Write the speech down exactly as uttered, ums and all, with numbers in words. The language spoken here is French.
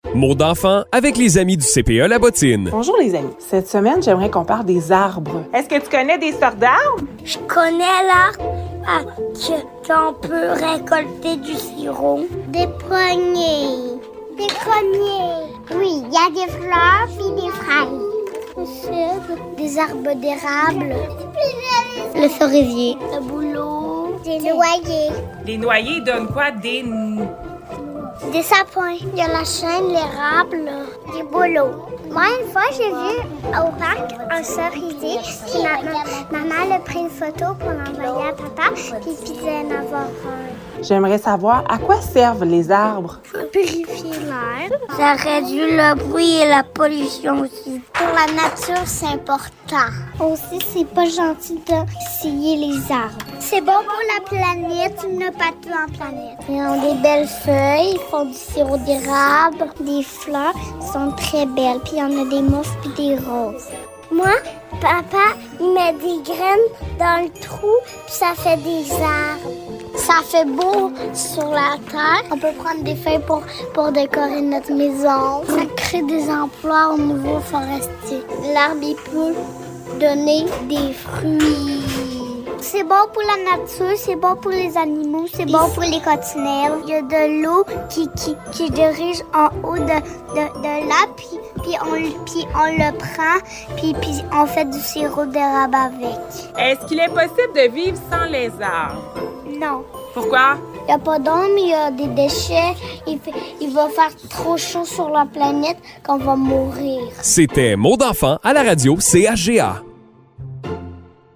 Mots d'enfant avec les amis du C P E La Bottine. Bonjour les amis. Cette semaine, j'aimerais qu'on parle des arbres. Est-ce que tu connais des sortes d'arbres? Je connais l'arbre ah, que, qu'on peut récolter du sirop. Des poignets. Des greniers. Oui, il y a des fleurs puis des fraises. Des arbres d'érable. Le cerisier. Le bouleau. Des noyers. Les noyers donnent quoi? Des... Des sapins. Il y a la chêne, l'érable. Des bouleaux. Moi, une fois, j'ai vu au parc un cerisier. Puis ma, ma, maman a pris une photo pour l'envoyer à papa. Puis il disait en avoir un. J'aimerais savoir à quoi servent les arbres. Purifier l'air. Ça réduit le bruit et la pollution aussi. Pour la nature, c'est important. Aussi, c'est pas gentil de scier les arbres. C'est bon pour la planète, il n'y a pas tout en planète. Ils ont des belles feuilles, ils font du sirop d'érable. Des fleurs sont très belles, puis il y en a des mauves puis des roses. Moi, papa, il met des graines dans le trou, puis ça fait des arbres. Ça fait beau sur la terre. On peut prendre des feuilles pour, pour décorer notre maison. Ça crée des emplois au niveau forestier. L'arbre, il peut donner des fruits. C'est bon pour la nature, c'est bon pour les animaux, c'est bon pour les coccinelles. Il y a de l'eau qui, qui, qui dirige en haut de, de, de là, puis, puis, on, puis on le prend, puis, puis on fait du sirop d'érable avec. Est-ce qu'il est possible de vivre sans les arbres? Non. Pourquoi? Il n'y a pas d'ombre, il y a des déchets. Il, fait, il va faire trop chaud sur la planète qu'on va mourir. C'était Mots d'enfant à la radio C H G A.